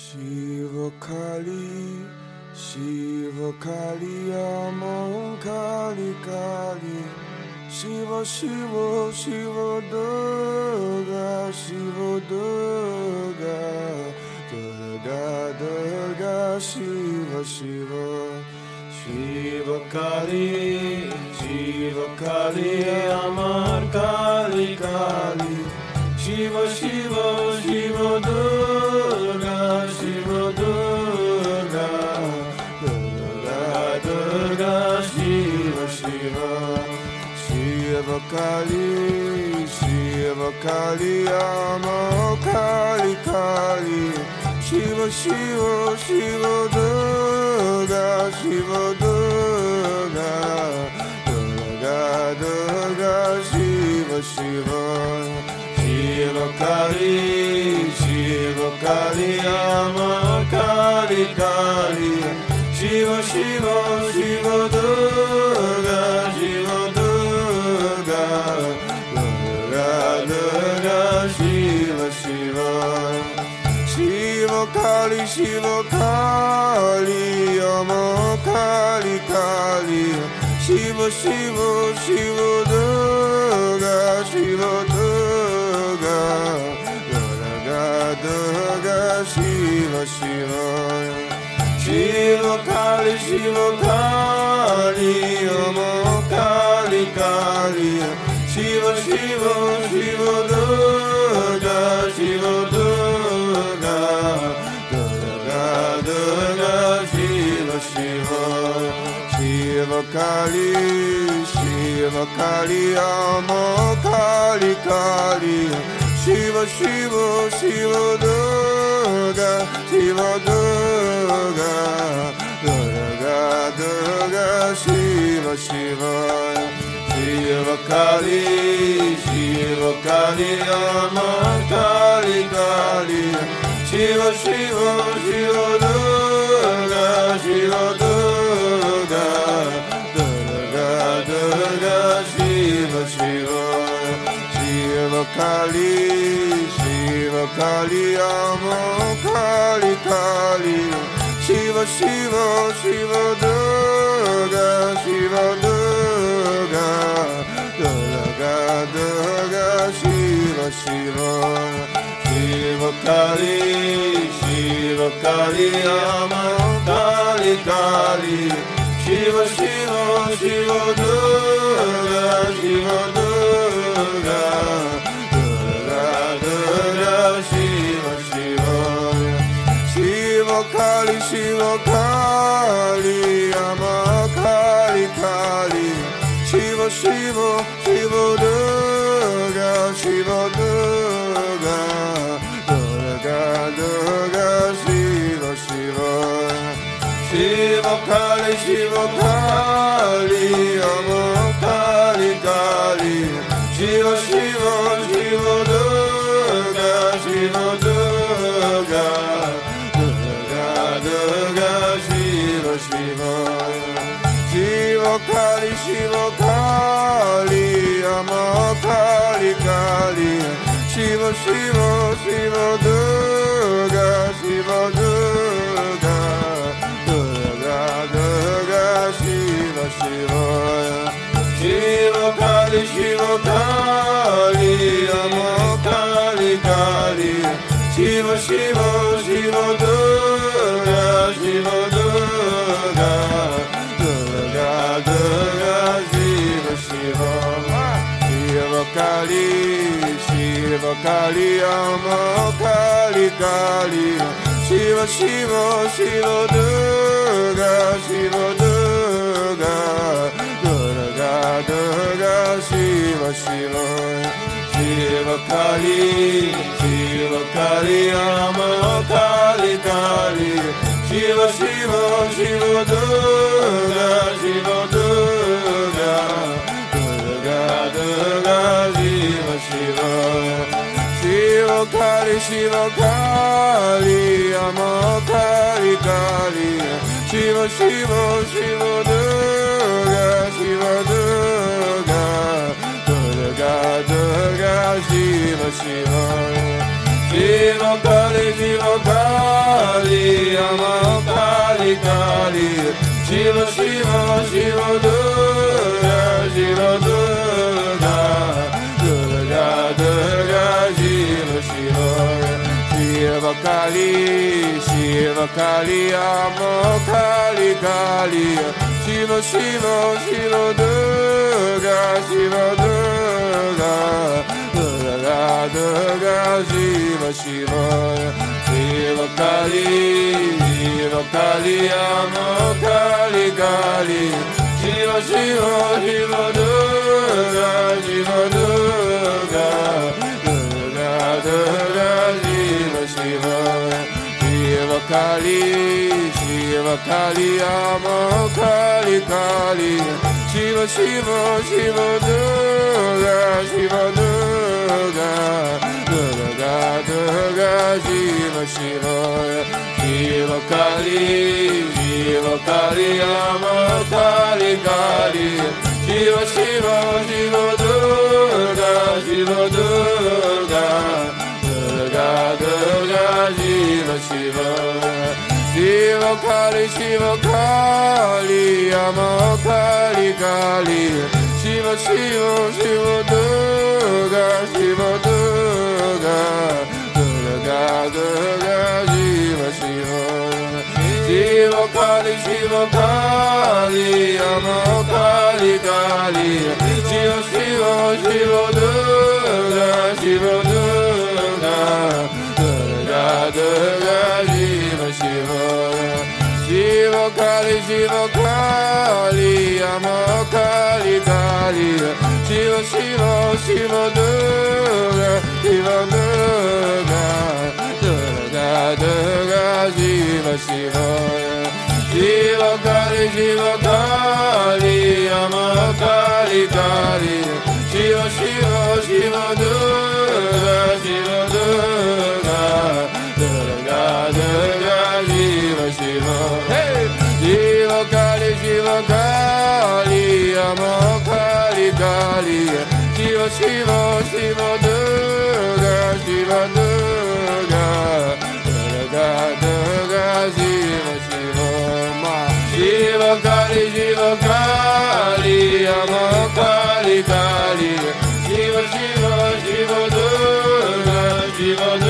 Shiva Kali, Shiva Kali, Amon Kali Kali, Shiva Shiva, Shiva Durga, Shiva Durga, Durga Durga, Shiva Shiva, Shiva Kali, Shiva Kali, Amon Kali Kali, Shiva Shiva, Shiva Durga, Shiva Durga, Durga Durga, Shiva Shiva, Shiva Kali, Shiva Kali, Ama Kali Kali, Shiva Shiva, Shiva Durga, Shiva Durga, Durga Durga, Shiva Shiva. Shiva Kali, Shiva Kali, Ama Kali Kali, Shiva Shiva, Shiva Durga, Shiva Durga, Durga Durga, Shiva Shiva. Shiva Kali, Shiva Kali, Ama Kali Kali, Shiva Shiva, Shiva Durga, Shiva Durga, Durga, Shiva Shiva. Shiva Kali, Shiva Kali, Ama Kali Kali, Shiva Shiva, Shiva Durga, Shiva Durga, Durga Durga, Shiva Shiva. Shiva Kali, Shiva Kali, Ama Kali Kali, Shiva Shiva, Shiva Durga, Shiva Durga, Durga Durga, Shiva Shiva. Shiva Kali, Shiva Kali, Ama Kali Kali, Shiva Shiva, Shiva Durga, Shiva Durga, Durga Durga, Shiva Shiva. Shiva Kali, Shiva Kali, Ama Kali Kali, Shiva Shiva, Shiva Durga, Shiva Durga, Durga Durga, Shiva Shiva. Shiva Kali, Shiva Kali, Ama Kali Kali, Shiva Shiva, Shiva Durga, Shiva Durga, Durga Durga, Shiva Shiva. Shiva Kali, Shiva Kali, Ama Kali Kali, Shiva Shiva, Shiva Durga, Shiva Durga, Durga Durga, Shiva Shiva. Shiva Kali, Shiva Kali, Ama Kali Kali, Shiva Shiva, Shiva Durga, Shiva Durga, Durga Durga, Shiva Shiva. Shiva Kali, Shiva Kali, Ama Kali Kali, Shiva Shiva, Shiva Durga, Shiva Durga, Durga Durga, Shiva Shiva. Shiva Kali, Shiva Kali, Ama Kali Kali, Shiva Shiva, Shiva Durga, Shiva Durga, Durga Durga, Shiva Shiva. Shiva Kali, Shiva Kali, Ama Kali Kali, Shiva Shiva, Shiva Durga, Shiva Durga, Durga Durga, Shiva Shiva. Shiva Kali, Shiva Kali, Ama Kali Kali, Shiva Shiva, Shiva Durga, Shiva Durga, Durga Durga, Shiva Shiva. Shiva Kali, Shiva Kali, Ama Kali Kali, Shiva Shiva, Shiva Durga, Shiva Durga, Durga Durga, Shiva Shiva. Shiva Kali, Shiva Kali, Ama Kali Kali, Shiva Shiva, Shiva Durga, Shiva Durga, Durga Durga, Shiva Shiva, Shiva Kali, Shiva Kali, Ama Kali Kali, Shiva Shiva, Shiva Durga, Shiva Durga, Durga Durga, Shiva Shiva, Shiva Kali, Shiva Kali, Ama Kali Kali, Shiva Shiva, Shiva Durga, Shiva Durga, Durga Durga, Shiva Shiva, Shiva Kali, Shiva Kali, Ama Kali Kali, Shiva Shiva, Shiva Durga, Shiva Durga, Durga Durga, Shiva Shiva, Shiva Kali, Shiva Kali, Ama Kali Kali, Shiva Shiva, Shiva Durga, Shiva Durga, Durga Durga, Shiva Shiva, Shiva Kali, Shiva Kali, Ama Kali Kali, Shiva Shiva, Shiva Durga, Shiva Durga, Durga Durga, Shiva Shiva, Shiva Kali, Shiva Kali, Ama Kali Kali, Shiva Shiva, Shiva Durga, Shiva Durga, Durga Durga, Shiva Shiva, Shiva Kali, Shiva Kali, Ama Kali Kali, Shiva Shiva, Shiva Durga, Shiva Durga, Durga Durga, Shiva Shiva, Shiva Kali, Shiva Kali, Ama Kali Kali, Shiva Shiva, Shiva Durga, Shiva Durga, Durga Durga, Shiva Shiva, hey! Shiva Kali, Shiva Kali, Ama Kali Kali, Shiva Shiva, Shiva Durga, Shiva Durga, Durga Durga, Shiva Shiva, Shiva Kali, Shiva Kali, Ama Kali Kali, Shiva Shiva, Shiva Durga, Shiva Durga.